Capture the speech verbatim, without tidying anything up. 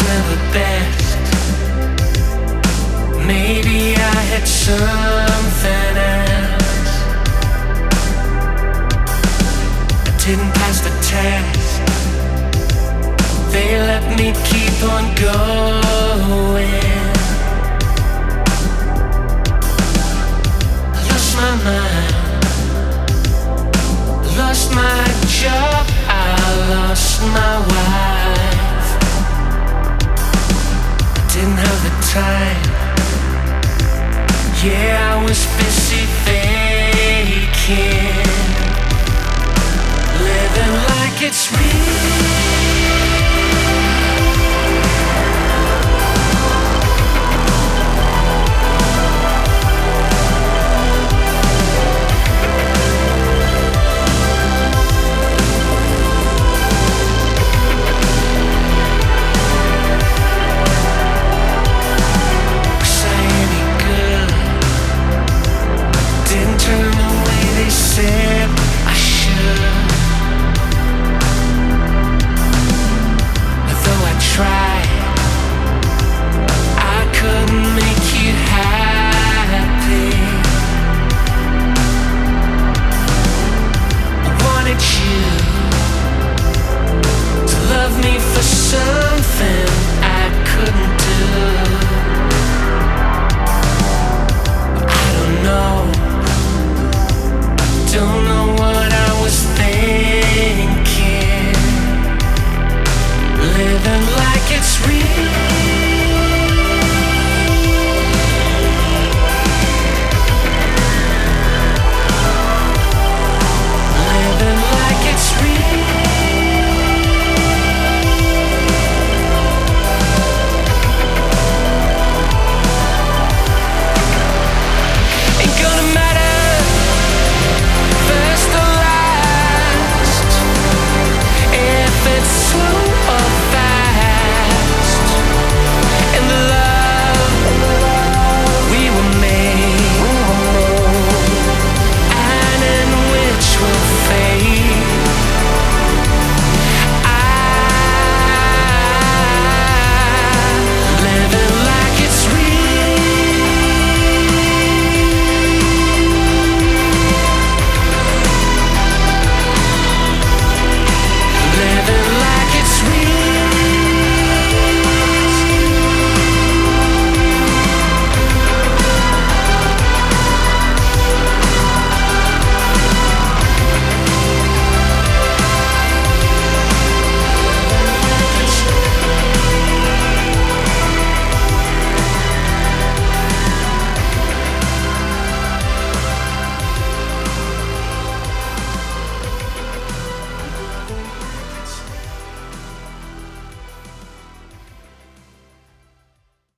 never best. Maybe I had something else. I didn't pass the test. They let me keep on going. I lost my mind, lost my job, I lost my wife. I didn't have the time. Yeah, I was busy faking, living like it's real.